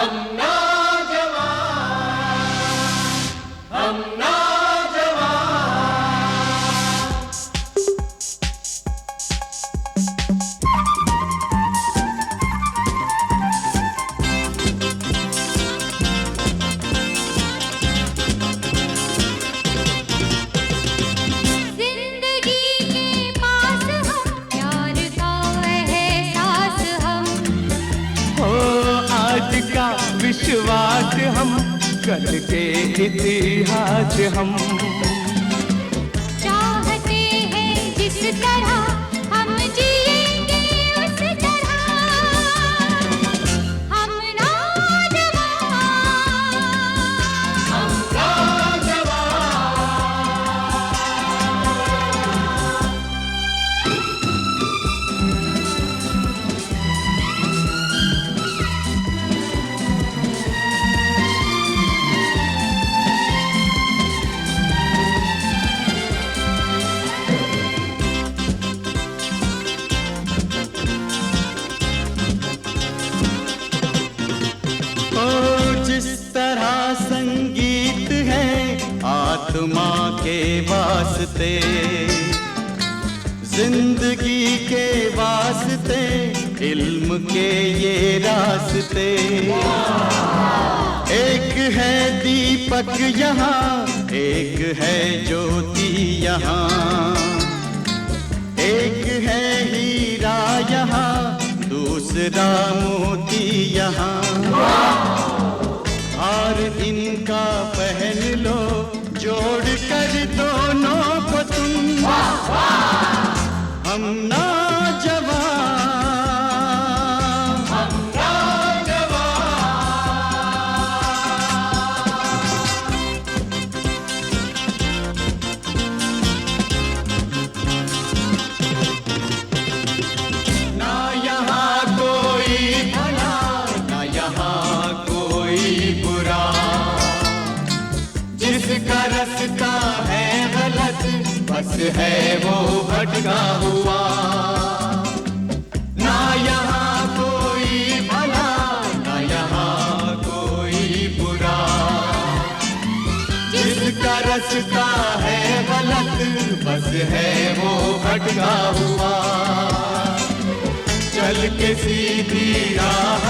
हम नौजवान, हम विश्वास हम, कल के इतिहास हम। चाहते हैं जिस तरह हम जिएंगे उस तरह, हम नौजवान, हम नौजवान। संगीत है आत्मा के वास्ते, जिंदगी के वास्ते, इल्म के ये रास्ते। एक है दीपक यहाँ, एक है ज्योति यहाँ, एक है हीरा यहाँ, दूसरा मोती यहाँ। और इनका पहन लो, जोड़ कर दोनों को तुम। हम नौजवान, हम नौजवान। ना यहाँ कोई भला, ना यहाँ कोई बुरा, जिसका रास्ता है गलत, बस है वो भटका हुआ। ना यहाँ कोई भला, ना यहाँ कोई बुरा, जिसका रास्ता है गलत, बस है वो भटका हुआ। चल के सीधी राह